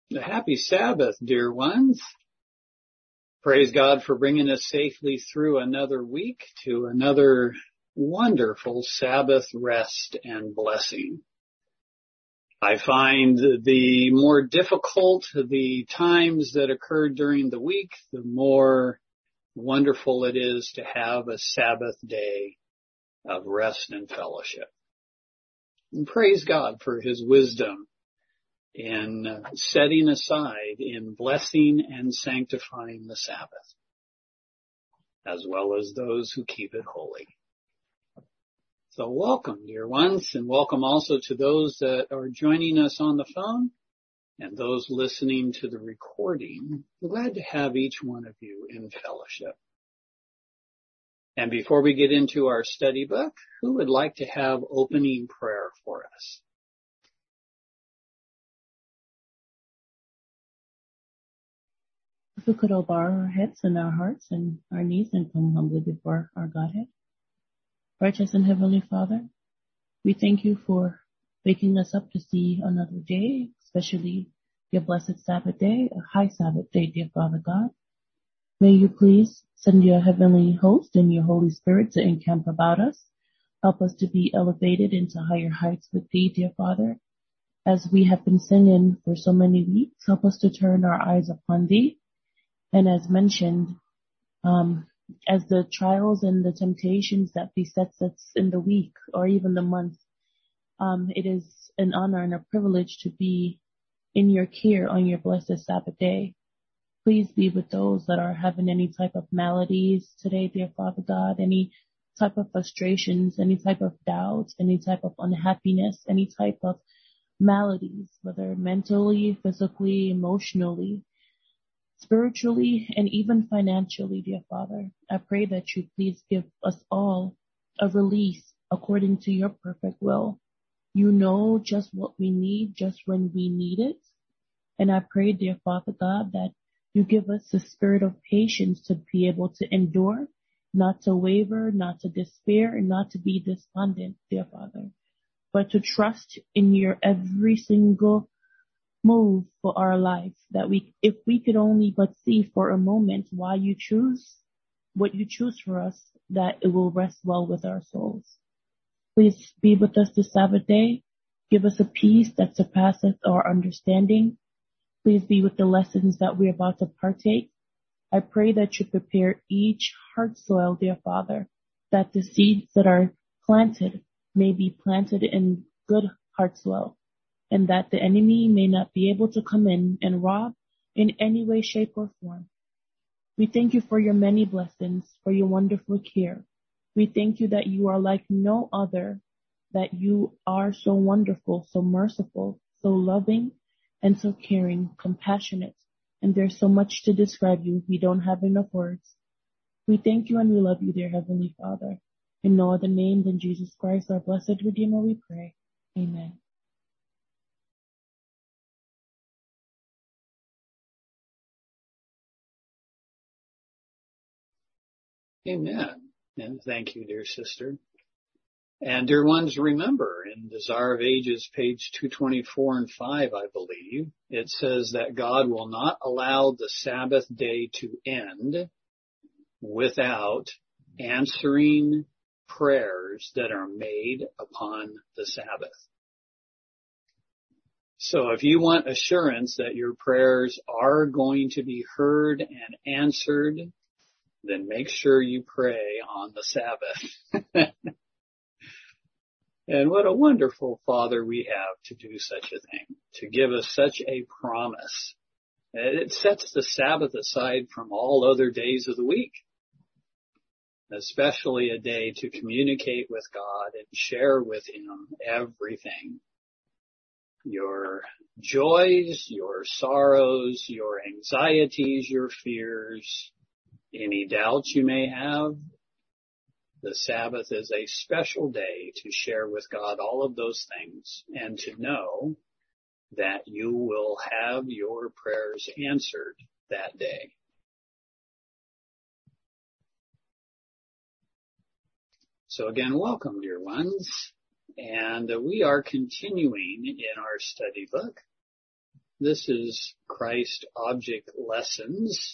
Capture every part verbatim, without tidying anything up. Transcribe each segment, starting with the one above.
A happy Sabbath, dear ones. Praise God for bringing us safely through another week to another wonderful Sabbath rest and blessing. I find the more difficult the times that occurred during the week, the more wonderful it is to have a Sabbath day of rest and fellowship. And praise God for His wisdom in setting aside, in blessing and sanctifying the Sabbath, as well as those who keep it holy. So welcome, dear ones, and welcome also to those that are joining us on the phone and those listening to the recording. I'm glad to have each one of you in fellowship. And before we get into our study book, who would like to have opening prayer for us? If we could all bow our heads and our hearts and our knees and come humbly before our Godhead. Righteous and Heavenly Father, we thank you for waking us up to see another day, especially your blessed Sabbath day, a high Sabbath day, dear Father God. May you please send your heavenly host and your Holy Spirit to encamp about us. Help us to be elevated into higher heights with thee, dear Father. As we have been singing for so many weeks, help us to turn our eyes upon thee. And as mentioned, um, as the trials and the temptations that besets us in the week or even the month, um, it is an honor and a privilege to be in your care on your blessed Sabbath day. Please be with those that are having any type of maladies today, dear Father God, any type of frustrations, any type of doubts, any type of unhappiness, any type of maladies, whether mentally, physically, emotionally, spiritually, and even financially, dear Father. I pray that you please give us all a release according to your perfect will. You know just what we need, just when we need it. And I pray, dear Father God, that you give us the spirit of patience to be able to endure, not to waver, not to despair, and not to be despondent, dear Father, but to trust in your every single move for our life, that we, if we could only but see for a moment why you choose what you choose for us, that it will rest well with our souls. Please be with us this Sabbath day. Give us a peace that surpasses our understanding. Please be with the lessons that we're about to partake. I pray that you prepare each heart soil, dear Father, that the seeds that are planted may be planted in good heart soil, and that the enemy may not be able to come in and rob in any way, shape, or form. We thank you for your many blessings, for your wonderful care. We thank you that you are like no other, that you are so wonderful, so merciful, so loving, and so caring, compassionate. And there's so much to describe you. We don't have enough words. We thank you and we love you, dear Heavenly Father. In no other name than Jesus Christ, our blessed Redeemer, we pray. Amen. Amen. And thank you, dear sister. And dear ones, remember in Desire of Ages, page two twenty-four and five, I believe, it says that God will not allow the Sabbath day to end without answering prayers that are made upon the Sabbath. So if you want assurance that your prayers are going to be heard and answered, then make sure you pray on the Sabbath. And what a wonderful Father we have to do such a thing, to give us such a promise. It sets the Sabbath aside from all other days of the week, especially a day to communicate with God and share with Him everything. Your joys, your sorrows, your anxieties, your fears, any doubts you may have. The Sabbath is a special day to share with God all of those things and to know that you will have your prayers answered that day. So again, welcome, dear ones. And we are continuing in our study book This is Christ Object Lessons.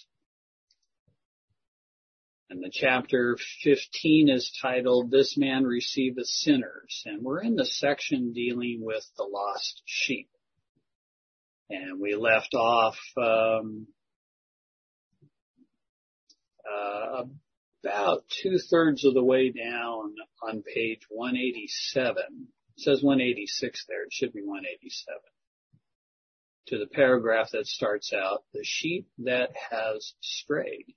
And the chapter fifteen is titled, This Man Receiveth Sinners. And we're in the section dealing with the lost sheep. And we left off um, uh, about two-thirds of the way down on page one eighty-seven. It says one eighty-six there. It should be one eighty-seven. To the paragraph that starts out, the sheep that has strayed.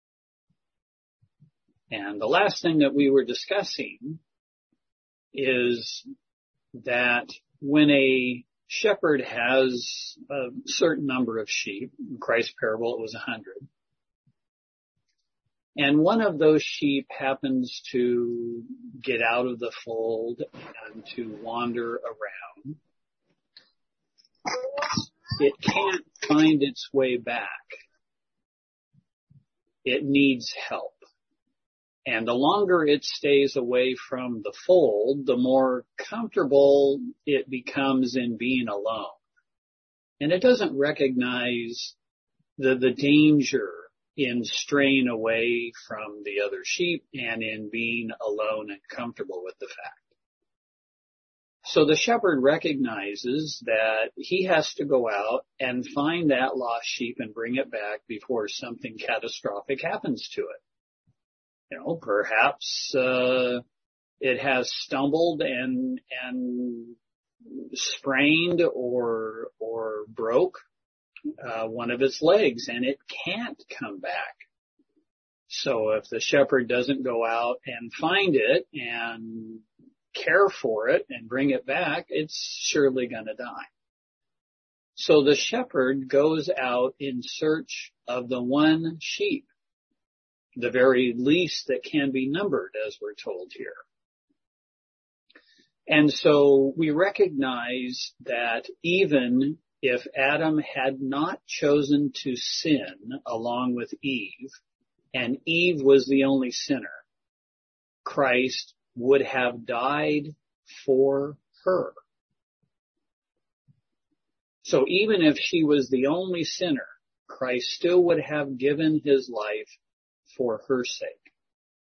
And the last thing that we were discussing is that when a shepherd has a certain number of sheep, in Christ's parable it was a hundred, and one of those sheep happens to get out of the fold and to wander around, it can't find its way back. It needs help. And the longer it stays away from the fold, the more comfortable it becomes in being alone. And it doesn't recognize the, the danger in straying away from the other sheep and in being alone and comfortable with the fact. So the shepherd recognizes that he has to go out and find that lost sheep and bring it back before something catastrophic happens to it. You know, perhaps uh, it has stumbled and and sprained or or broke uh, one of its legs, and it can't come back. So if the shepherd doesn't go out and find it and care for it and bring it back, it's surely going to die. So the shepherd goes out in search of the one sheep, the very least that can be numbered, as we're told here. And so we recognize that even if Adam had not chosen to sin along with Eve, and Eve was the only sinner, Christ would have died for her. So even if she was the only sinner, Christ still would have given his life for her sake.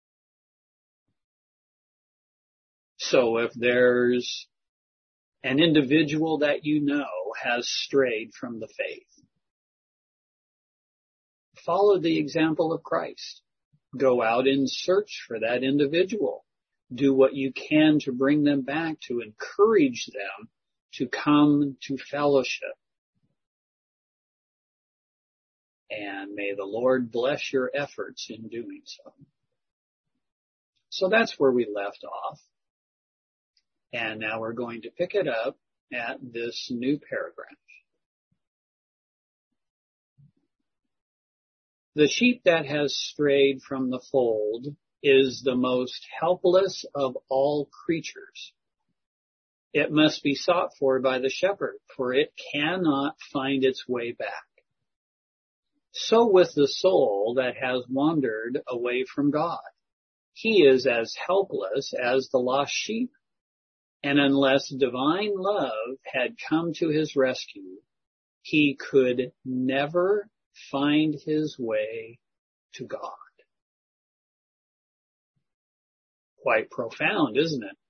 So if there's an individual that you know has strayed from the faith, follow the example of Christ. Go out and search for that individual. Do what you can to bring them back, to encourage them to come to fellowship. And may the Lord bless your efforts in doing so. So that's where we left off. And now we're going to pick it up at this new paragraph. The sheep that has strayed from the fold is the most helpless of all creatures. It must be sought for by the shepherd, for it cannot find its way back. So with the soul that has wandered away from God. He is as helpless as the lost sheep. And unless divine love had come to his rescue, he could never find his way to God. Quite profound, isn't it?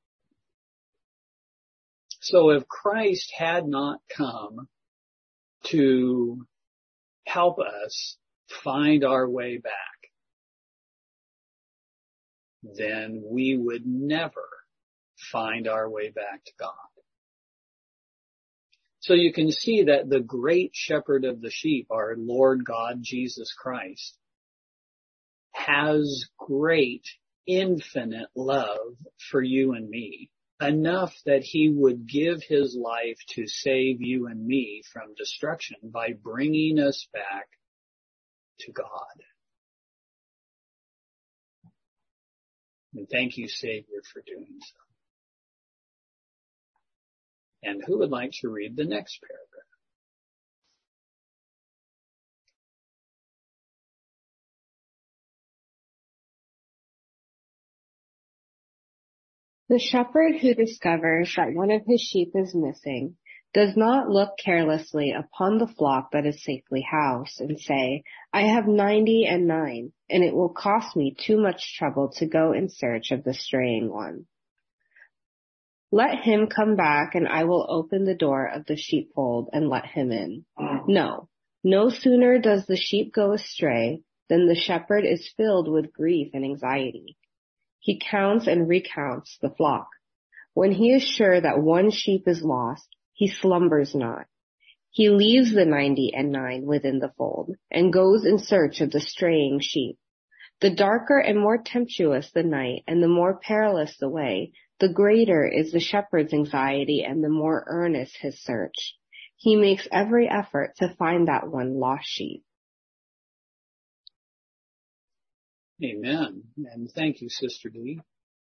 So if Christ had not come to help us find our way back, then we would never find our way back to God. So you can see that the great shepherd of the sheep, our Lord God Jesus Christ, has great, infinite love for you and me, enough that he would give his life to save you and me from destruction by bringing us back to God. And thank you, Savior, for doing so. And who would like to read the next paragraph? The shepherd who discovers that one of his sheep is missing does not look carelessly upon the flock that is safely housed and say, I have ninety and nine, and it will cost me too much trouble to go in search of the straying one. Let him come back, and I will open the door of the sheepfold and let him in. No, no sooner does the sheep go astray than the shepherd is filled with grief and anxiety. He counts and recounts the flock. When he is sure that one sheep is lost, he slumbers not. He leaves the ninety and nine within the fold and goes in search of the straying sheep. The darker and more tempestuous the night and the more perilous the way, the greater is the shepherd's anxiety and the more earnest his search. He makes every effort to find that one lost sheep. Amen. And thank you, Sister Dee.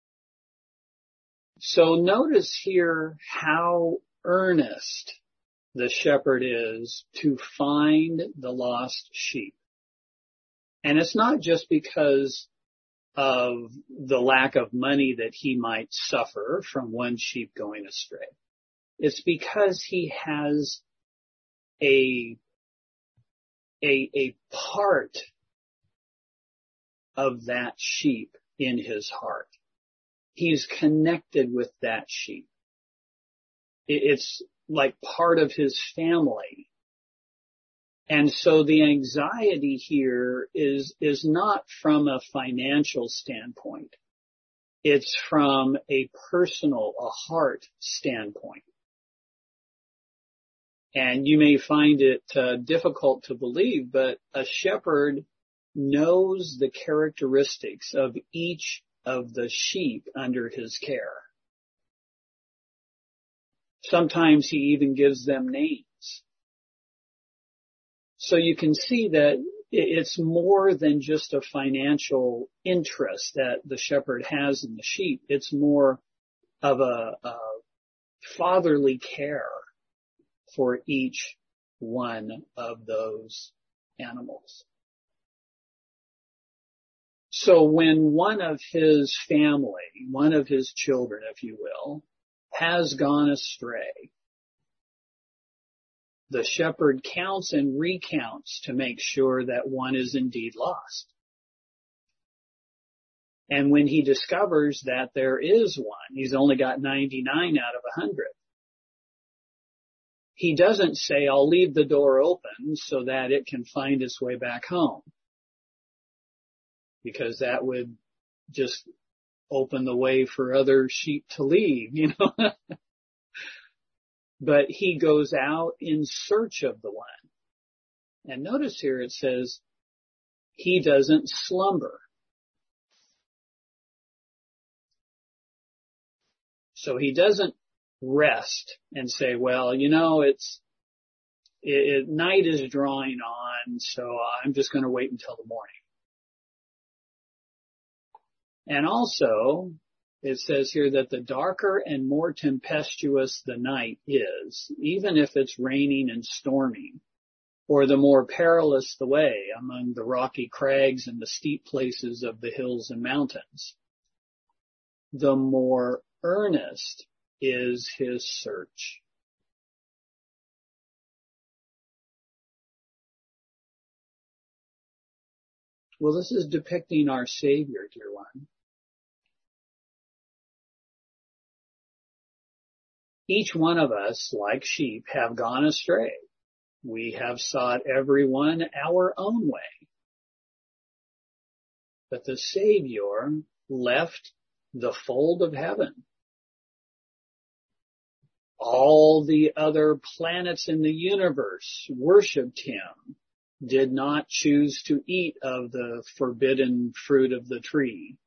So notice here how earnest the shepherd is to find the lost sheep. And it's not just because of the lack of money that he might suffer from one sheep going astray. It's because he has a, a, a part of that sheep in his heart. He's connected with that sheep. It's like part of his family. And so the anxiety here is, is not from a financial standpoint. It's from a personal, a heart standpoint. And you may find it uh, difficult to believe, but a shepherd knows the characteristics of each of the sheep under his care. Sometimes he even gives them names. So you can see that it's more than just a financial interest that the shepherd has in the sheep. It's more of a, a fatherly care for each one of those animals. So when one of his family, one of his children, if you will, has gone astray, the shepherd counts and recounts to make sure that one is indeed lost. And when he discovers that there is one, he's only got ninety-nine out of one hundred. He doesn't say, I'll leave the door open so that it can find its way back home, because that would just open the way for other sheep to leave, you know. But he goes out in search of the one. And notice here it says, he doesn't slumber. So he doesn't rest and say, well, you know, it's, it, it, night is drawing on, so I'm just going to wait until the morning. And also, it says here that the darker and more tempestuous the night is, even if it's raining and storming, or the more perilous the way among the rocky crags and the steep places of the hills and mountains, the more earnest is his search. Well, this is depicting our Savior, dear one. Each one of us, like sheep, have gone astray. We have sought every one our own way. But the Savior left the fold of heaven. All the other planets in the universe worshiped him, did not choose to eat of the forbidden fruit of the tree.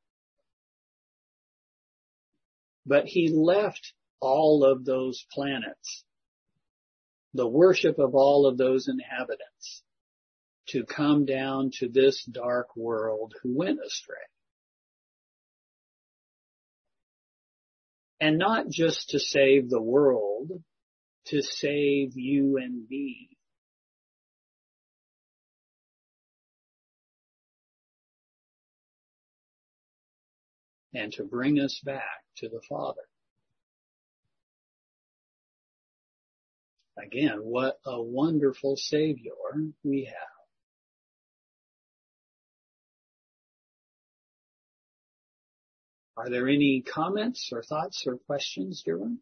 But he left all of those planets, the worship of all of those inhabitants, to come down to this dark world who went astray. And not just to save the world, to save you and me. And to bring us back to the Father. Again, what a wonderful Savior we have. Are there any comments or thoughts or questions, dear one?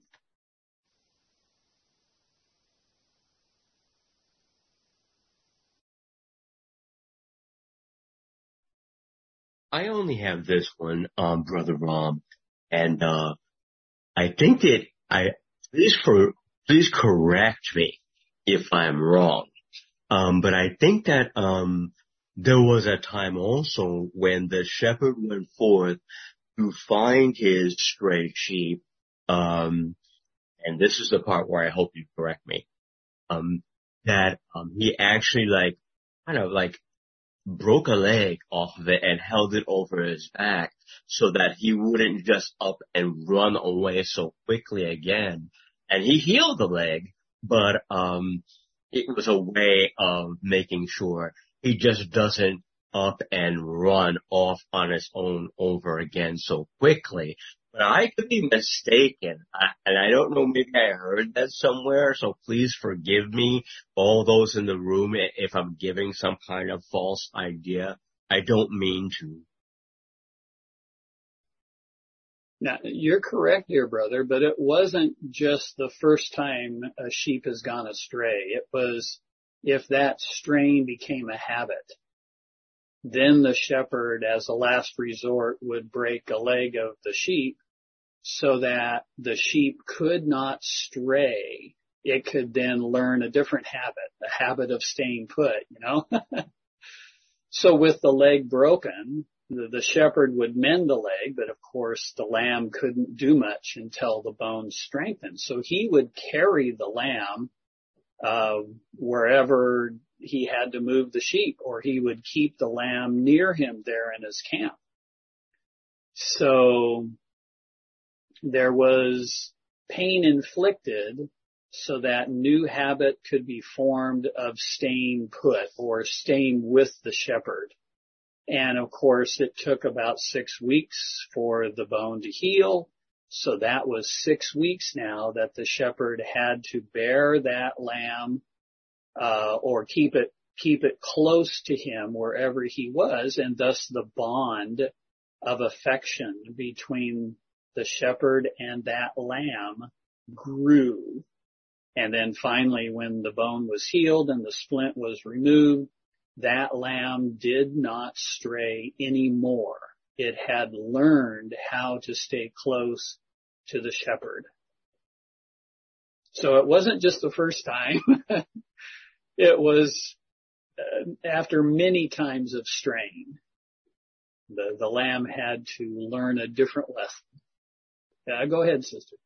I only have this one, um, Brother Rom, and uh, I think that I please for please correct me if I'm wrong. Um, but I think that um, there was a time also when the shepherd went forth to find his stray sheep. Um, and this is the part where I hope you correct me. Um, that um, he actually like kind of like broke a leg off of it and held it over his back so that he wouldn't just up and run away so quickly again. And he healed the leg, but um it was a way of making sure he just doesn't up and run off on his own over again so quickly. But I could be mistaken, I, and I don't know, maybe I heard that somewhere, so please forgive me, all those in the room, if I'm giving some kind of false idea. I don't mean to. Now, you're correct, dear brother, but it wasn't just the first time a sheep has gone astray. It was if that straying became a habit. Then the shepherd, as a last resort, would break a leg of the sheep so that the sheep could not stray. It could then learn a different habit, the habit of staying put, you know. So with the leg broken, the, the shepherd would mend the leg, but of course the lamb couldn't do much until the bones strengthened. So he would carry the lamb uh, wherever he had to move the sheep, or he would keep the lamb near him there in his camp. So there was pain inflicted so that new habit could be formed of staying put or staying with the shepherd. And of course, it took about six weeks for the bone to heal. So that was six weeks now that the shepherd had to bear that lamb, uh, or keep it, keep it close to him wherever he was. And thus the bond of affection between the shepherd and that lamb grew. And then finally, when the bone was healed and the splint was removed, that lamb did not stray anymore. It had learned how to stay close to the shepherd. So it wasn't just the first time. It was uh, after many times of straying. The, the lamb had to learn a different lesson. Yeah, go ahead, sister.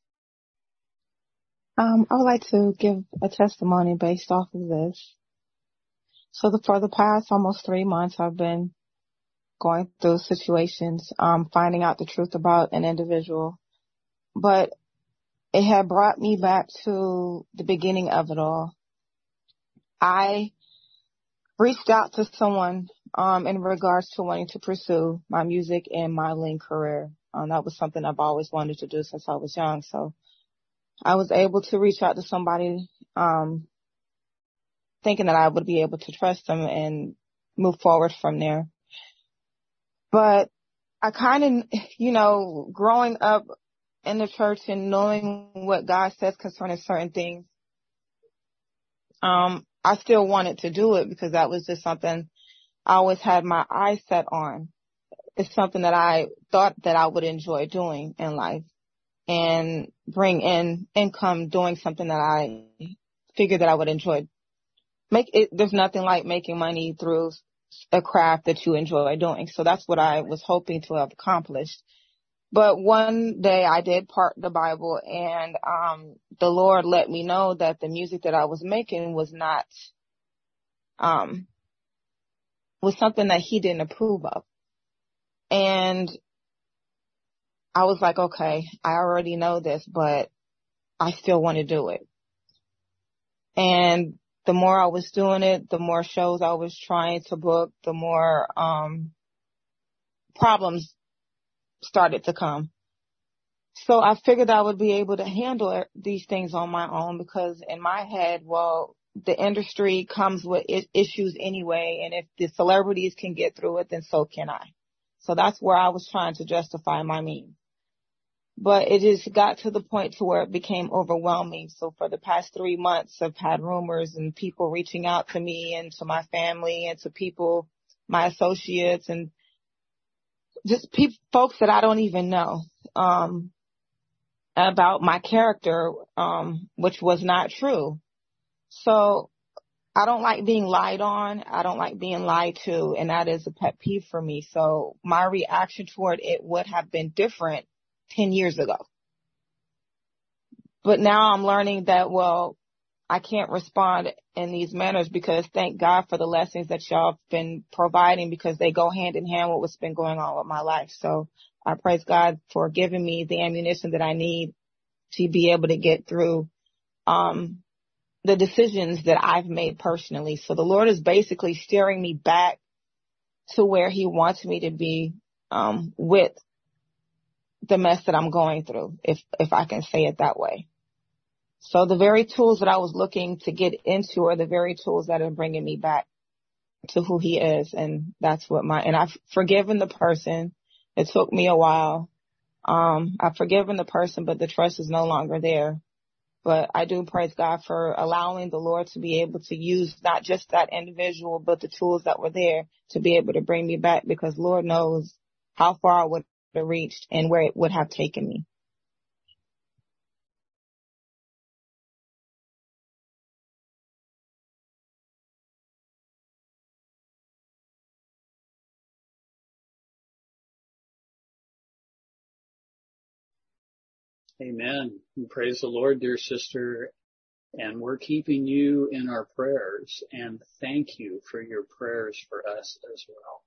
Um, I would like to give a testimony based off of this. So the, for the past almost three months, I've been going through situations, um, finding out the truth about an individual. But it had brought me back to the beginning of it all. I reached out to someone um, in regards to wanting to pursue my music and modeling career. Um, that was something I've always wanted to do since I was young. So I was able to reach out to somebody um, thinking that I would be able to trust them and move forward from there. But I kind of, you know, growing up in the church and knowing what God says concerning certain things, um, I still wanted to do it because that was just something I always had my eyes set on. It's something that I thought that I would enjoy doing in life and bring in income doing something that I figured that I would enjoy. Make it, there's nothing like making money through a craft that you enjoy doing. So that's what I was hoping to have accomplished. But one day I did part the Bible and, um, the Lord let me know that the music that I was making was not, um, was something that he didn't approve of. And I was like, okay, I already know this, but I still want to do it. And the more I was doing it, the more shows I was trying to book, the more, um, problems started to come. So I figured I would be able to handle these things on my own, because in my head, well, the industry comes with issues anyway, and if the celebrities can get through it, then so can I. So that's where I was trying to justify my means. But it just got to the point to where it became overwhelming. So for the past three months, I've had rumors and people reaching out to me and to my family and to people, my associates, and just pe- folks that I don't even know, um, about my character, um, which was not true. So I don't like being lied on. I don't like being lied to. And that is a pet peeve for me. So my reaction toward it would have been different ten years ago. But now I'm learning that, well, I can't respond in these manners, because thank God for the lessons that y'all have been providing, because they go hand in hand with what's been going on with my life. So I praise God for giving me the ammunition that I need to be able to get through um the decisions that I've made personally. So the Lord is basically steering me back to where he wants me to be um with the mess that I'm going through, if if I can say it that way. So the very tools that I was looking to get into are the very tools that are bringing me back to who he is. And that's what my, and I've forgiven the person. It took me a while. Um, I've forgiven the person, but the trust is no longer there. But I do praise God for allowing the Lord to be able to use not just that individual, but the tools that were there to be able to bring me back, because Lord knows how far I would have reached and where it would have taken me. Amen. And praise the Lord, dear sister. And we're keeping you in our prayers, and thank you for your prayers for us as well.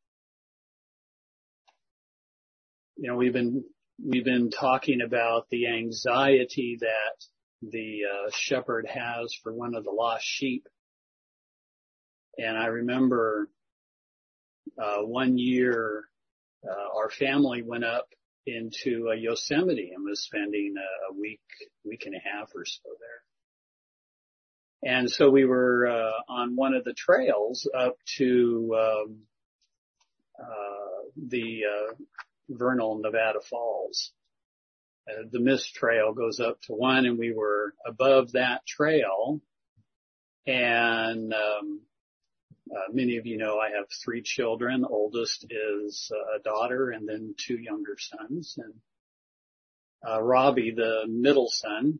You know, we've been, we've been talking about the anxiety that the uh, shepherd has for one of the lost sheep. And I remember, uh, one year, uh, our family went up into uh, Yosemite and was spending a, a week, week and a half or so there. And so we were uh, on one of the trails up to um, uh, the uh, Vernal, Nevada Falls. Uh, the Mist Trail goes up to one, and we were above that trail. And um, uh, many of you know I have three children. The oldest is uh, a daughter, and then two younger sons. And uh, Robbie, the middle son,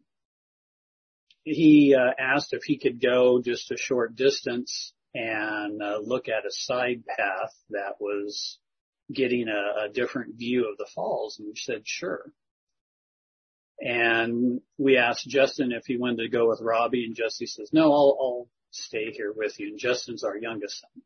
he uh, asked if he could go just a short distance and uh, look at a side path that was getting a, a different view of the falls. And we said, sure. And we asked Justin if he wanted to go with Robbie, and Justin says, no, I'll, I'll stay here with you. And Justin's our youngest son.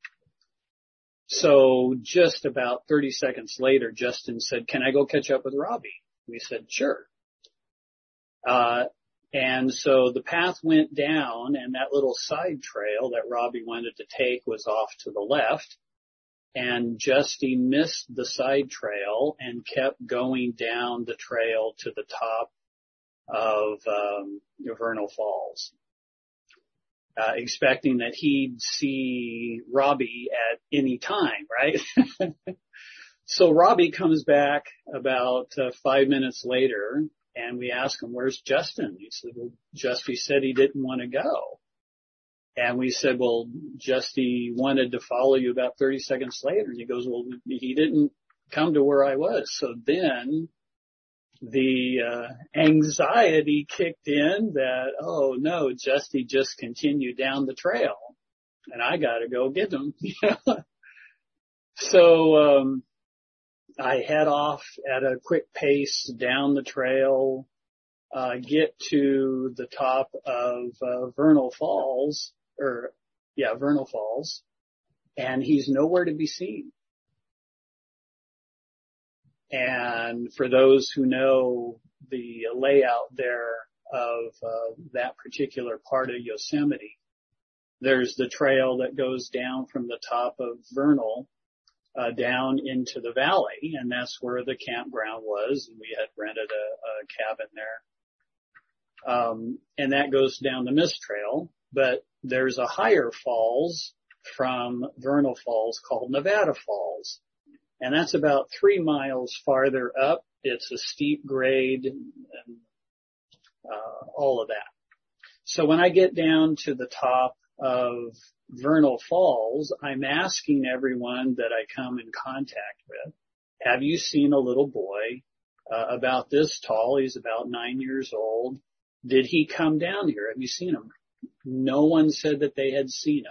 So just about thirty seconds later, Justin said, can I go catch up with Robbie? We said, sure. Uh, And so the path went down, and that little side trail that Robbie wanted to take was off to the left. And Justy missed the side trail and kept going down the trail to the top of um, Vernal Falls, uh, expecting that he'd see Robbie at any time, right? So Robbie comes back about uh, five minutes later. And we asked him, where's Justin? He said, well, Justy said he didn't want to go. And we said, well, Justy wanted to follow you about thirty seconds later. And he goes, well, he didn't come to where I was. So then the uh, anxiety kicked in that, oh no, Justy just continued down the trail and I got to go get him. So, um, I head off at a quick pace down the trail, uh, get to the top of uh, Vernal Falls, or yeah, Vernal Falls, and he's nowhere to be seen. And for those who know the layout there of uh, that particular part of Yosemite, there's the trail that goes down from the top of Vernal uh, down into the valley, and that's where the campground was. And we had rented a, a cabin there. Um, and that goes down the Mist Trail, but there's a higher falls from Vernal Falls called Nevada Falls. And that's about three miles farther up. It's a steep grade and, and uh, all of that. So when I get down to the top of Vernal Falls, I'm asking everyone that I come in contact with, have you seen a little boy uh, about this tall? He's about nine years old. Did he come down here? Have you seen him? No one said that they had seen him.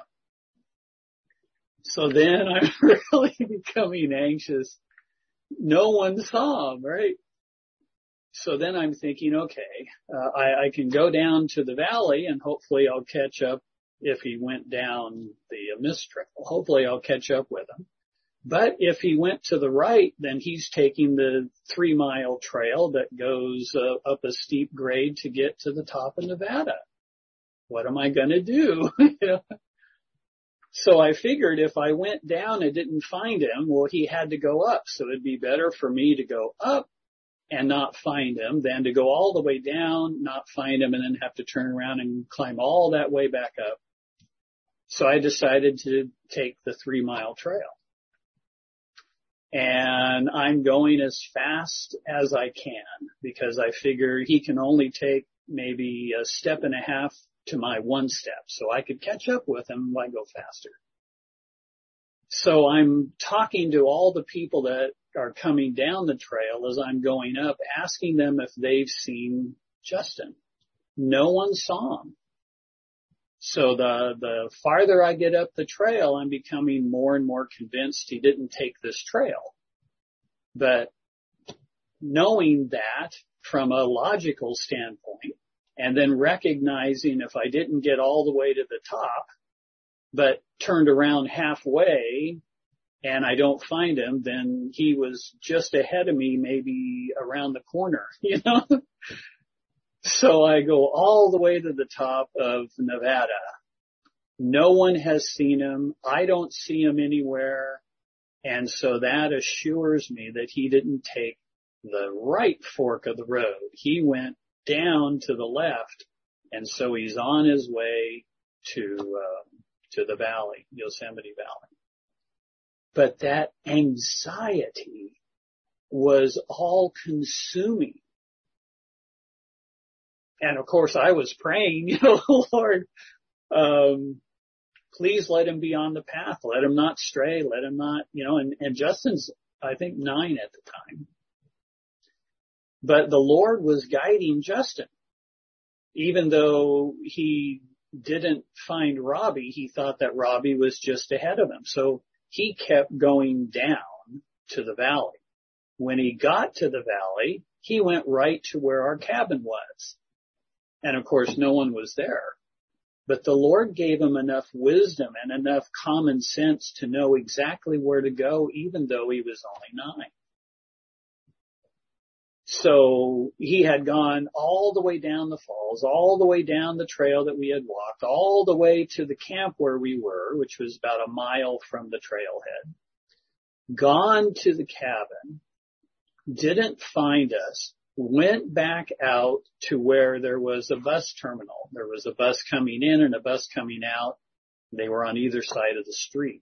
So then I'm really becoming anxious. No one saw him, right? So then I'm thinking, okay, uh, I, I can go down to the valley and hopefully I'll catch up if he went down the Mist Trail. Hopefully I'll catch up with him. But if he went to the right, then he's taking the three mile trail that goes uh, up a steep grade to get to the top of Nevada. What am I going to do? You know? So I figured if I went down and didn't find him, well, he had to go up. So it'd be better for me to go up and not find him than to go all the way down, not find him, and then have to turn around and climb all that way back up. So I decided to take the three mile trail. And I'm going as fast as I can because I figure he can only take maybe a step and a half to my one step. So I could catch up with him while I go faster. So I'm talking to all the people that are coming down the trail as I'm going up, asking them if they've seen Justin. No one saw him. So the, the farther I get up the trail, I'm becoming more and more convinced he didn't take this trail. But knowing that from a logical standpoint, and then recognizing if I didn't get all the way to the top, but turned around halfway and I don't find him, then he was just ahead of me, maybe around the corner, you know? So I go all the way to the top of Nevada. No one has seen him. I don't see him anywhere. And so that assures me that he didn't take the right fork of the road. He went down to the left. And so he's on his way to, uh, to the valley, Yosemite Valley. But that anxiety was all consuming. And of course I was praying, you know, Lord, um, please let him be on the path. Let him not stray. Let him not, you know, and, and Justin's, I think, nine at the time. But the Lord was guiding Justin. Even though he didn't find Robbie, he thought that Robbie was just ahead of him. So he kept going down to the valley. When he got to the valley, he went right to where our cabin was. And of course, no one was there. But the Lord gave him enough wisdom and enough common sense to know exactly where to go, even though he was only nine. So he had gone all the way down the falls, all the way down the trail that we had walked, all the way to the camp where we were, which was about a mile from the trailhead, gone to the cabin, didn't find us, went back out to where there was a bus terminal. There was a bus coming in and a bus coming out. They were on either side of the street.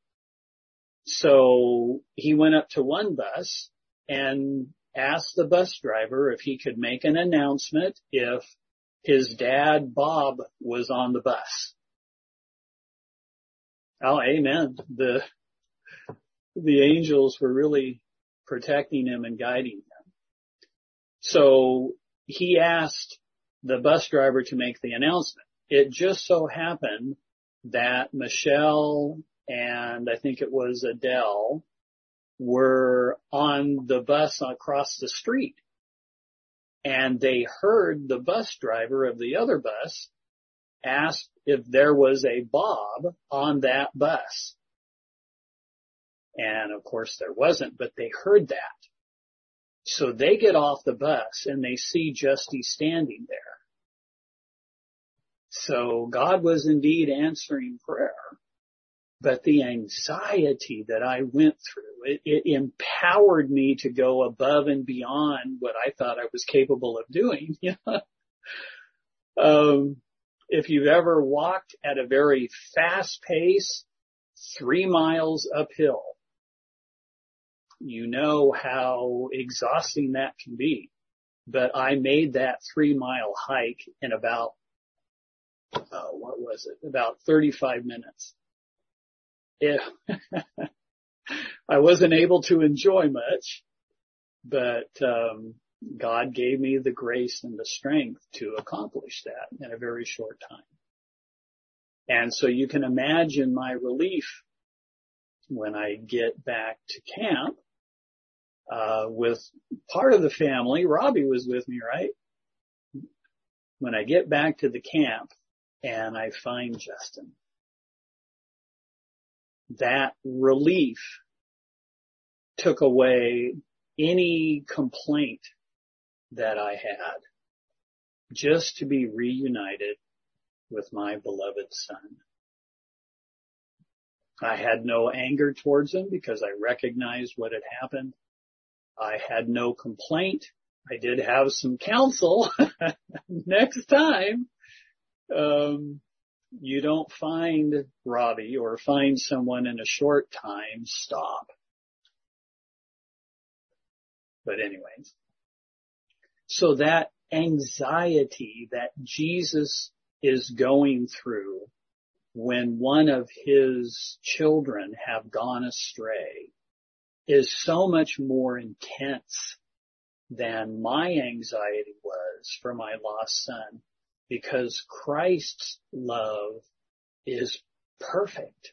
So he went up to one bus and asked the bus driver if he could make an announcement if his dad, Bob, was on the bus. Oh, amen. The, the angels were really protecting him and guiding him. So he asked the bus driver to make the announcement. It just so happened that Michelle and I think it was Adele were on the bus across the street. And they heard the bus driver of the other bus ask if there was a Bob on that bus. And of course there wasn't, but they heard that. So they get off the bus and they see Justy standing there. So God was indeed answering prayer. but the anxiety that I went through, it, it empowered me to go above and beyond what I thought I was capable of doing. You know? um, if you've ever walked at a very fast pace, three miles uphill, you know how exhausting that can be. But I made that three mile hike in about, uh, what was it? About thirty-five minutes. Yeah. I wasn't able to enjoy much, but, um, God gave me the grace and the strength to accomplish that in a very short time. And so you can imagine my relief when I get back to camp, uh, with part of the family. Robbie was with me, right? When I get back to the camp and I find Justin, that relief took away any complaint that I had, just to be reunited with my beloved son. I had no anger towards him because I recognized what had happened. I had no complaint. I did have some counsel. Next time, um, you don't find Robbie or find someone in a short time, stop. But anyways, so that anxiety that Jesus is going through when one of his children have gone astray is so much more intense than my anxiety was for my lost son, because Christ's love is perfect.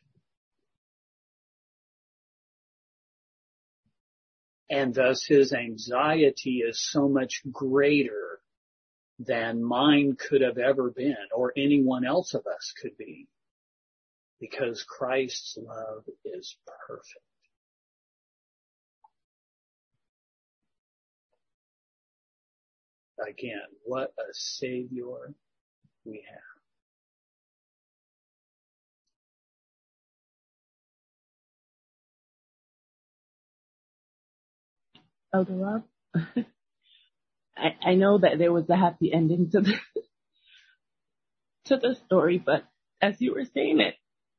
And thus his anxiety is so much greater than mine could have ever been, or anyone else of us could be, because Christ's love is perfect. Again, what a Savior we have. Elder Rob, I, I know that there was a happy ending to the, to the story, but as you were saying it,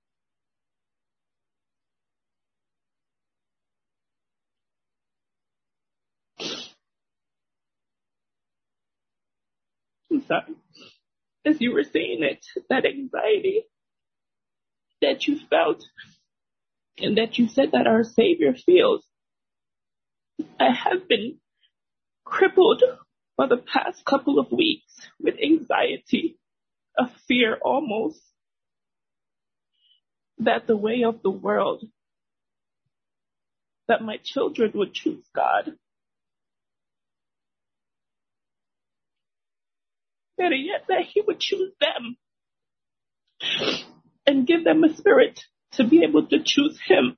I'm sorry, as you were saying it, that anxiety that you felt and that you said that our Savior feels, I have been crippled for the past couple of weeks with anxiety, a fear almost that the way of the world, that my children would choose God. Better yet, that he would choose them and give them a spirit to be able to choose him.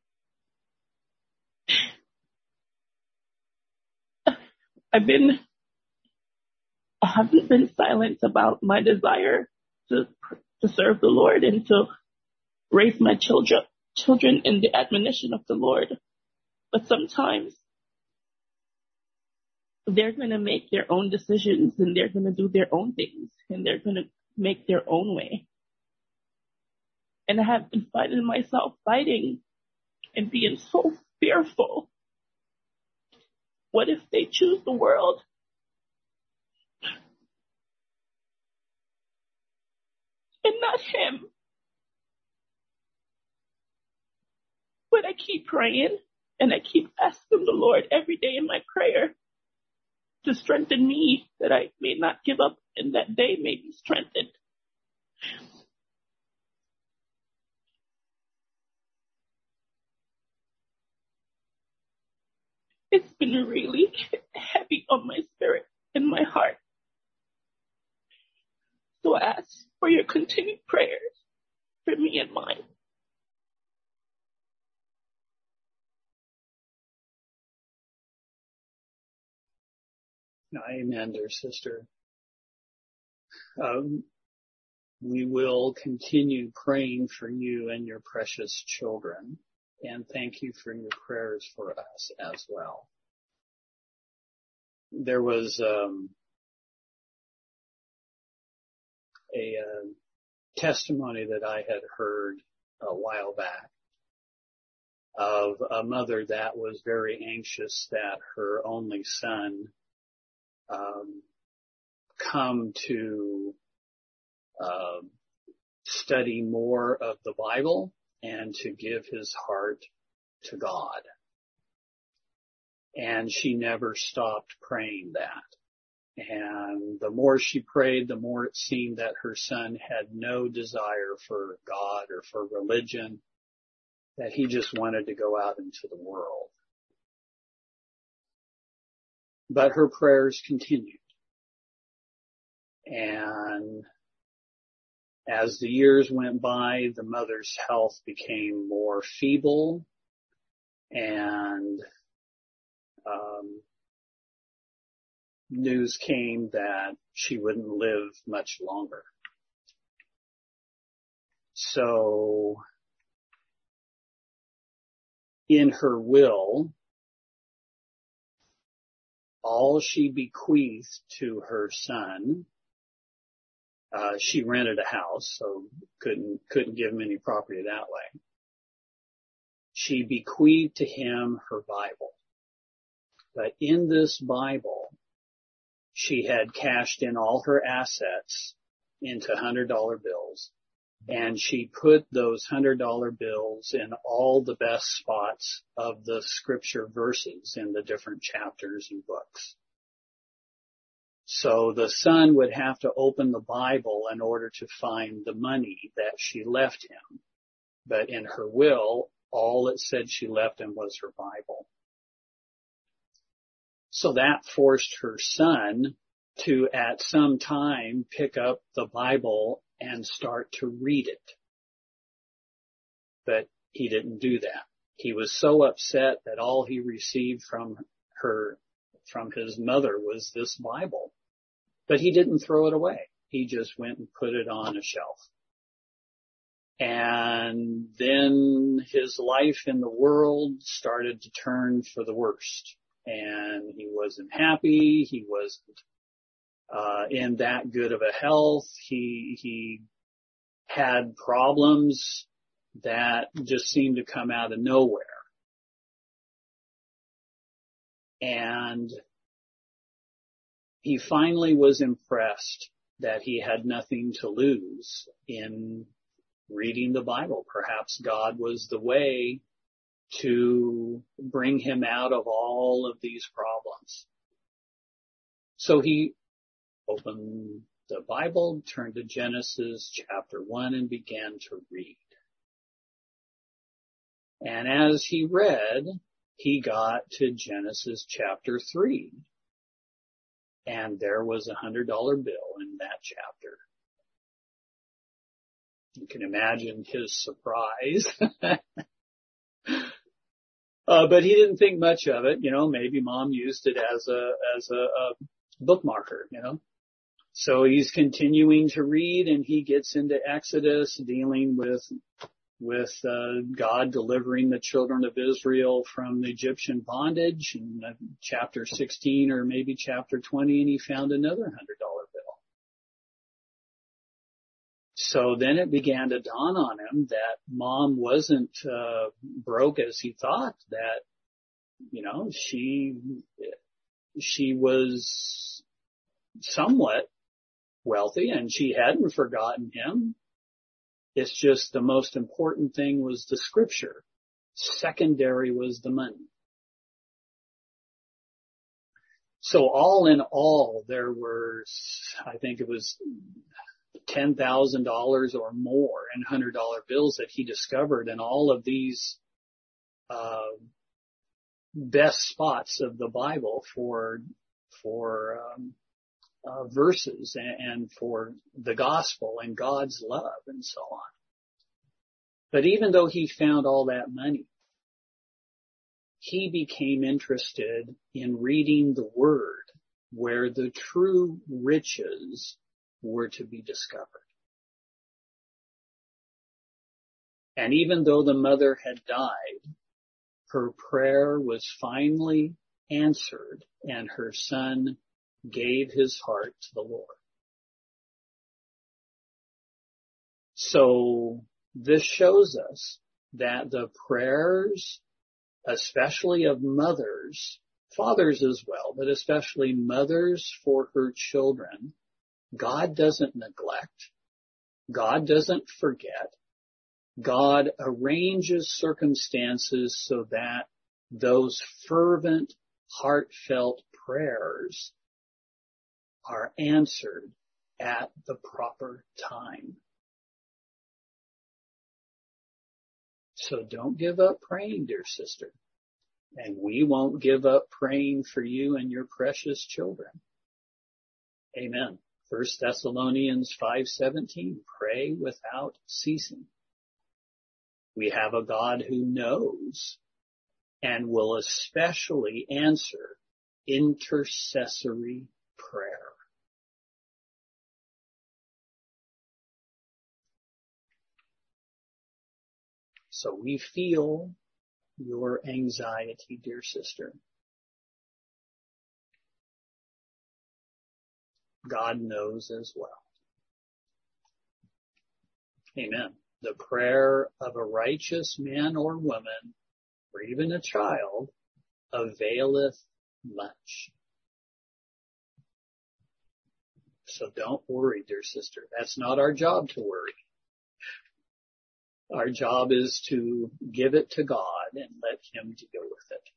I've been, I haven't been silent about my desire to, to serve the Lord and to raise my children, children in the admonition of the Lord. But sometimes they're going to make their own decisions and they're going to do their own things and they're going to make their own way. And I have been finding myself fighting and being so fearful. What if they choose the world? And not him? But I keep praying and I keep asking the Lord every day in my prayer to strengthen me, that I may not give up and that they may be strengthened. It's been really heavy on my spirit and my heart. So I ask for your continued prayers for me and mine. Amen, dear sister. Um, we will continue praying for you and your precious children. And thank you for your prayers for us as well. There was um, a uh, testimony that I had heard a while back of a mother that was very anxious that her only son um, come to uh, study more of the Bible and to give his heart to God. And she never stopped praying that. And the more she prayed, the more it seemed that her son had no desire for God or for religion, that he just wanted to go out into the world. But her prayers continued. And as the years went by, the mother's health became more feeble, and um, news came that she wouldn't live much longer. So, in her will, all she bequeathed to her son, uh, she rented a house, so couldn't, couldn't give him any property that way. She bequeathed to him her Bible. But in this Bible, she had cashed in all her assets into one hundred dollar bills, and she put those one hundred dollar bills in all the best spots of the scripture verses in the different chapters and books. So the son would have to open the Bible in order to find the money that she left him. But in her will, all it said she left him was her Bible. So that forced her son to at some time pick up the Bible and start to read it. But he didn't do that. He was so upset that all he received from her, from his mother, was this Bible. But he didn't throw it away. He just went and put it on a shelf. And then his life in the world started to turn for the worst. And he wasn't happy. He wasn't uh, in that good of a health. He, he had problems that just seemed to come out of nowhere. And he finally was impressed that he had nothing to lose in reading the Bible. Perhaps God was the way to bring him out of all of these problems. So he opened the Bible, turned to Genesis chapter one, and began to read. And as he read, he got to Genesis chapter three. And there was a hundred dollar bill in that chapter. You can imagine his surprise. uh, but he didn't think much of it. You know, maybe mom used it as a, as a, a bookmarker, you know. So he's continuing to read, and he gets into Exodus, dealing with with uh, God delivering the children of Israel from the Egyptian bondage, in uh, chapter sixteen or maybe chapter twenty, and he found another one hundred dollar bill. So then it began to dawn on him that mom wasn't uh, broke as he thought, that, you know, she she was somewhat wealthy and she hadn't forgotten him. It's just the most important thing was the scripture. Secondary was the money. So all in all, there were, I think it was ten thousand dollars or more in one hundred dollar bills that he discovered in all of these uh, best spots of the Bible for, for, um, Uh, verses and, and for the gospel and God's love and so on. But even though he found all that money, he became interested in reading the Word where the true riches were to be discovered. And even though the mother had died, her prayer was finally answered, and her son gave his heart to the Lord. So this shows us that the prayers, especially of mothers, fathers as well, but especially mothers for her children, God doesn't neglect. God doesn't forget. God arranges circumstances so that those fervent, heartfelt prayers are answered at the proper time. So don't give up praying, dear sister. And we won't give up praying for you and your precious children. Amen. First Thessalonians five seventeen, pray without ceasing. We have a God who knows and will especially answer intercessory prayer. So we feel your anxiety, dear sister. God knows as well. Amen. The prayer of a righteous man or woman, or even a child, availeth much. So don't worry, dear sister. That's not our job to worry. Our job is to give it to God and let Him deal with it.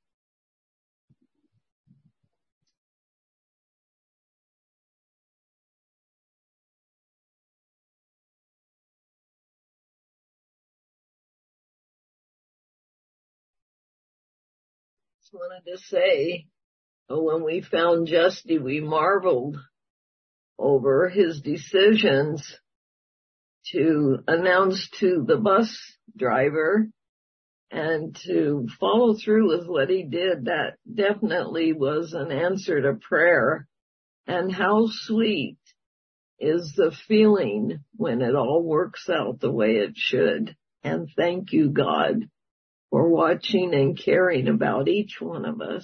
Just wanted to say, when we found Justy, we marveled over his decisions to announce to the bus driver and to follow through with what he did. That definitely was an answer to prayer. And how sweet is the feeling when it all works out the way it should. And thank you, God, for watching and caring about each one of us.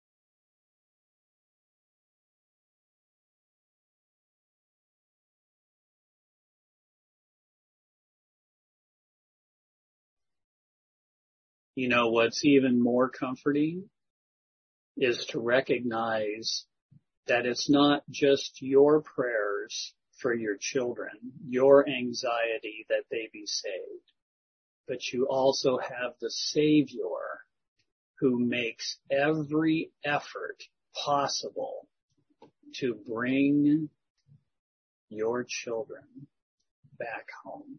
You know, what's even more comforting is to recognize that it's not just your prayers for your children, your anxiety that they be saved, but you also have the Savior who makes every effort possible to bring your children back home.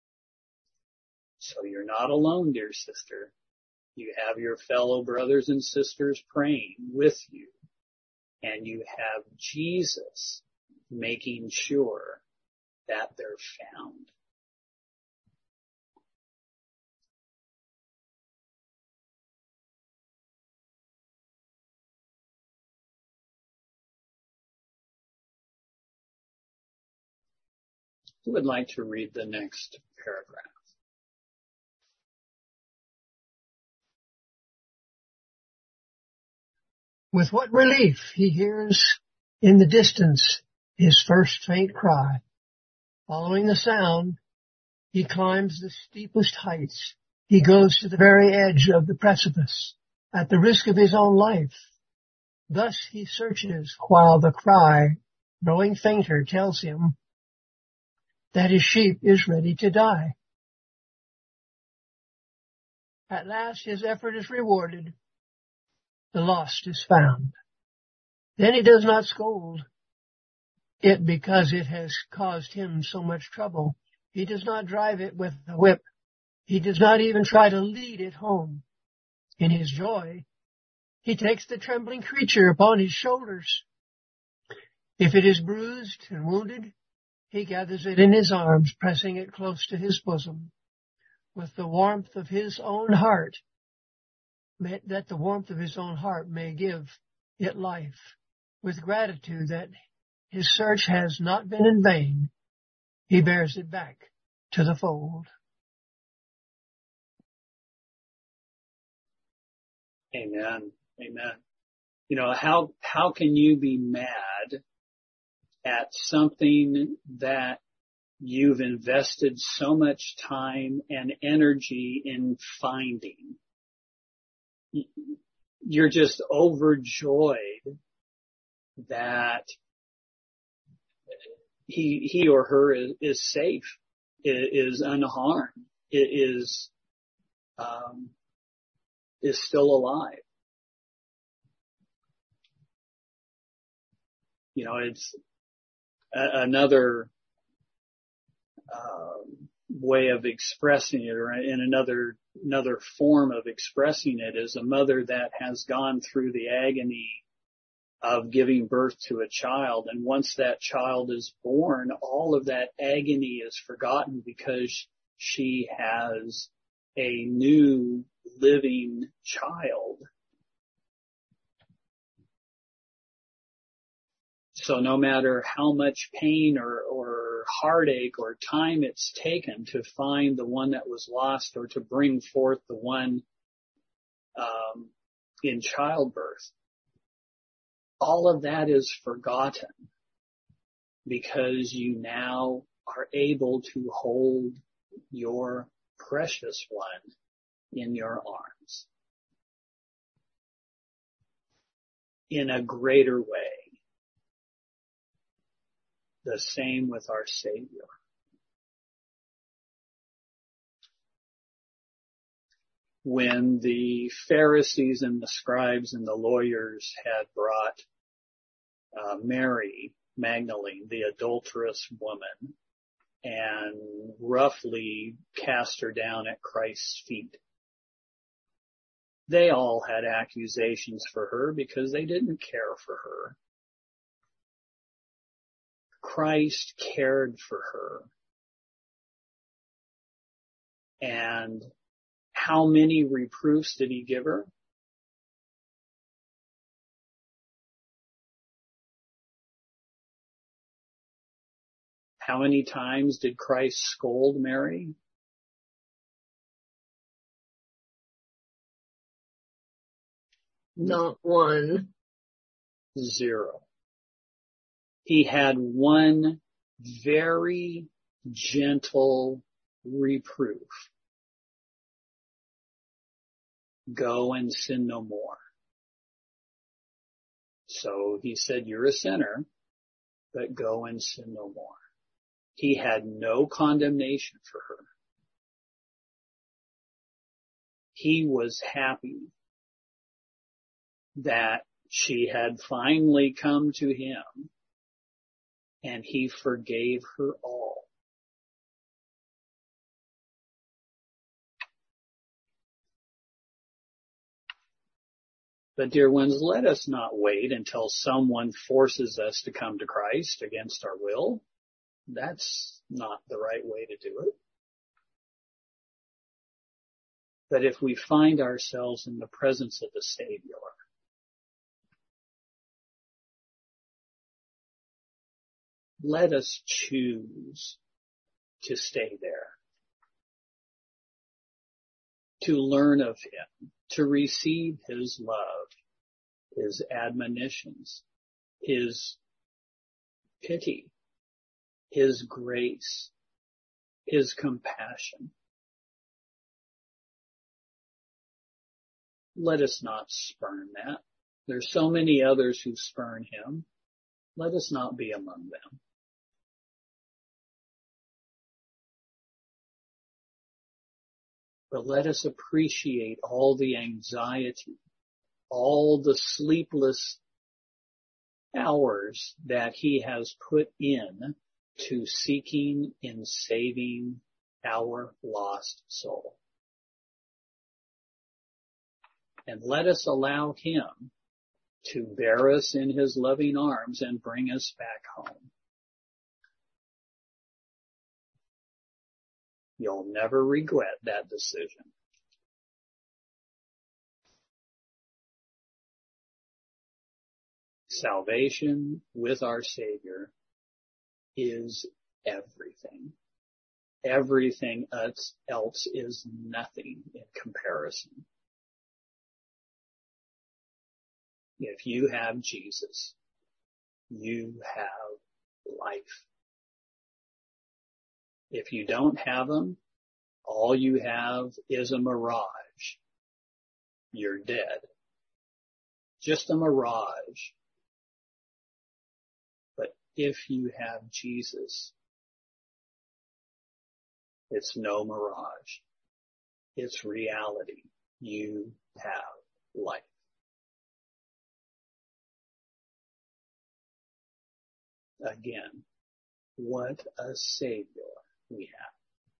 So you're not alone, dear sister. You have your fellow brothers and sisters praying with you, and you have Jesus making sure that they're found. Who would like to read the next paragraph? With what relief he hears in the distance his first faint cry. Following the sound, he climbs the steepest heights. He goes to the very edge of the precipice, at the risk of his own life. Thus he searches while the cry, growing fainter, tells him that his sheep is ready to die. At last his effort is rewarded. The lost is found. Then he does not scold it because it has caused him so much trouble. He does not drive it with a whip. He does not even try to lead it home. In his joy, he takes the trembling creature upon his shoulders. If it is bruised and wounded, he gathers it in his arms, pressing it close to his bosom. With the warmth of his own heart, that the warmth of his own heart may give it life, with gratitude that his search has not been in vain, he bears it back to the fold. Amen. Amen. You know, how, how can you be mad at something that you've invested so much time and energy in finding? You're just overjoyed that he, he or her is, is safe, is unharmed, is, um, is still alive. You know, it's a, another uh, way of expressing it, or in another another form of expressing it, is a mother that has gone through the agony of giving birth to a child, and once that child is born, all of that agony is forgotten because she has a new living child. So no matter how much pain or, or heartache or time it's taken to find the one that was lost, or to bring forth the one um, in childbirth, all of that is forgotten because you now are able to hold your precious one in your arms in a greater way. The same with our Savior. When the Pharisees and the scribes and the lawyers had brought uh, Mary Magdalene, the adulterous woman, and roughly cast her down at Christ's feet, they all had accusations for her because they didn't care for her. Christ cared for her. And how many reproofs did he give her? How many times did Christ scold Mary? Not one. Zero. He had one very gentle reproof. Go and sin no more. So he said, you're a sinner, but go and sin no more. He had no condemnation for her. He was happy that she had finally come to him, and he forgave her all. But dear ones, let us not wait until someone forces us to come to Christ against our will. That's not the right way to do it. But if we find ourselves in the presence of the Savior, let us choose to stay there, to learn of him, to receive his love, his admonitions, his pity, his grace, his compassion. Let us not spurn that. There's so many others who spurn him. Let us not be among them. But let us appreciate all the anxiety, all the sleepless hours that he has put in to seeking and saving our lost soul. And let us allow him to bear us in his loving arms and bring us back home. You'll never regret that decision. Salvation with our Savior is everything. Everything else is nothing in comparison. If you have Jesus, you have life. If you don't have him, all you have is a mirage. You're dead. Just a mirage. But if you have Jesus, it's no mirage. It's reality. You have life. Again, what a Savior we have.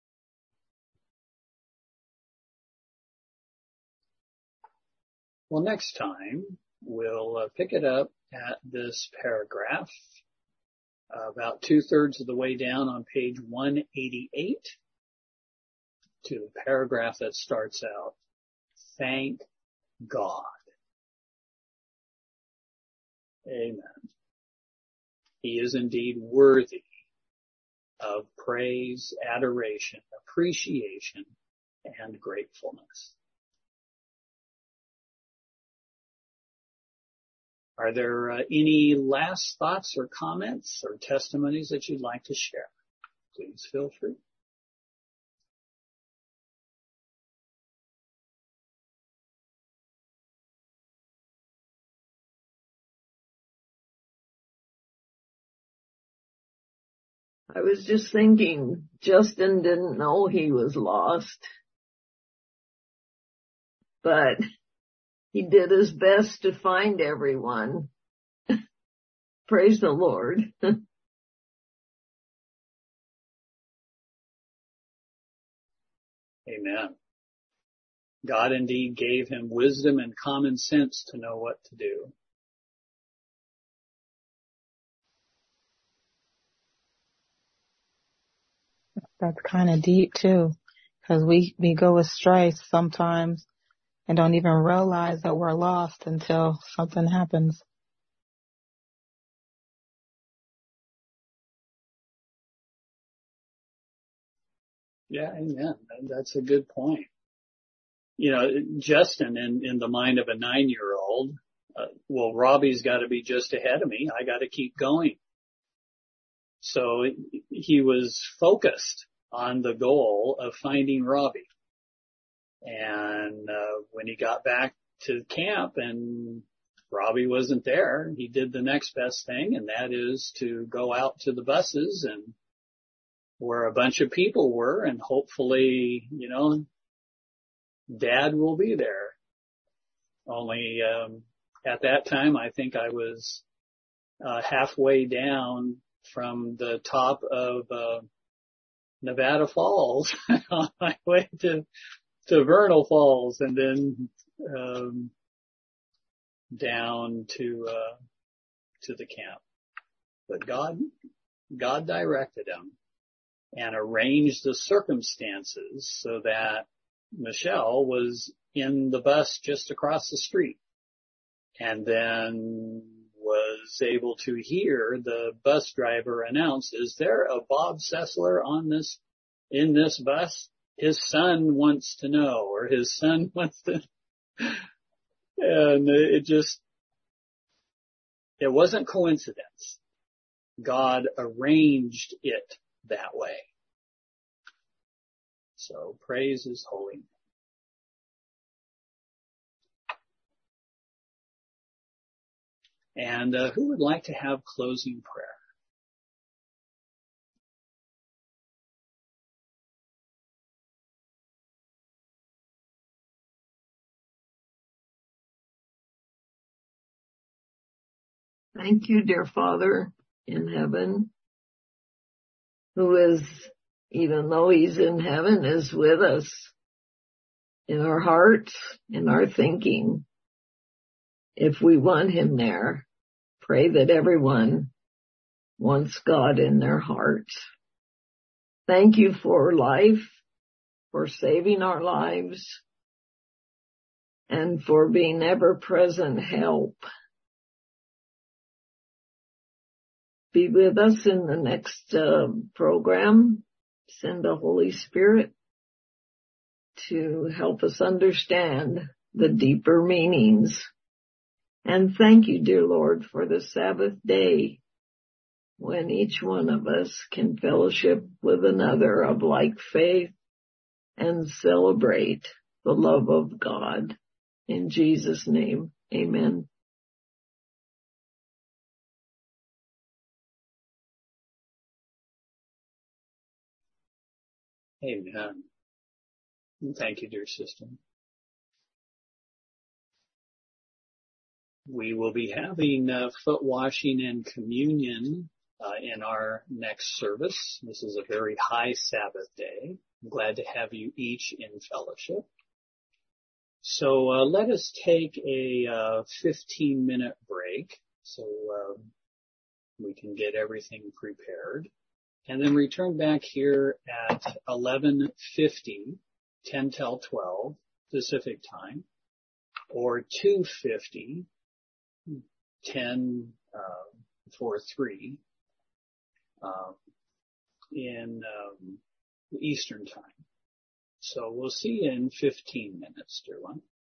Well, next time we'll uh, pick it up at this paragraph, uh, about two-thirds of the way down on page one eighty-eight, to the paragraph that starts out, "Thank God." Amen. He is indeed worthy of praise, adoration, appreciation, and gratefulness. Are there uh, any last thoughts or comments or testimonies that you'd like to share? Please feel free. I was just thinking, Justin didn't know he was lost, but he did his best to find everyone. Praise the Lord. Amen. God indeed gave him wisdom and common sense to know what to do. That's kind of deep too, because we, we go astray sometimes and don't even realize that we're lost until something happens. Yeah, amen. That's a good point. You know, Justin, in, in the mind of a nine-year-old, uh, well, Robbie's got to be just ahead of me. I got to keep going. So he was focused on the goal of finding Robbie. And uh, when he got back to camp and Robbie wasn't there, he did the next best thing, and that is to go out to the buses and where a bunch of people were, and hopefully, you know, Dad will be there. Only um, at that time, I think I was uh, halfway down from the top of uh, Nevada Falls on my way to to Vernal Falls, and then um, down to uh, to the camp. But God, God directed him and arranged the circumstances so that Michelle was in the bus just across the street, and then was able to hear the bus driver announce, "Is there a Bob Sessler on this, in this bus? His son wants to know," or his son wants to, and it just, it wasn't coincidence. God arranged it that way. So praise his holy name. And uh, who would like to have closing prayer? Thank you, dear Father in heaven, who is, even though he's in heaven, is with us in our hearts, in our thinking. If we want him there, pray that everyone wants God in their hearts. Thank you for life, for saving our lives, and for being ever-present help. Be with us in the next uh, program. Send the Holy Spirit to help us understand the deeper meanings And thank you, dear Lord, for the Sabbath day when each one of us can fellowship with another of like faith and celebrate the love of God. In Jesus' name, amen. Amen. Thank you, dear sister. We will be having uh, foot washing and communion uh, in our next service. This is a very high Sabbath day. I'm glad to have you each in fellowship. So uh, let us take a uh, fifteen minute break so uh, we can get everything prepared, and then return back here at eleven fifty, ten till twelve Pacific time, or two fifty, ten uh, for three um, in um, Eastern time. So we'll see you in fifteen minutes, dear one.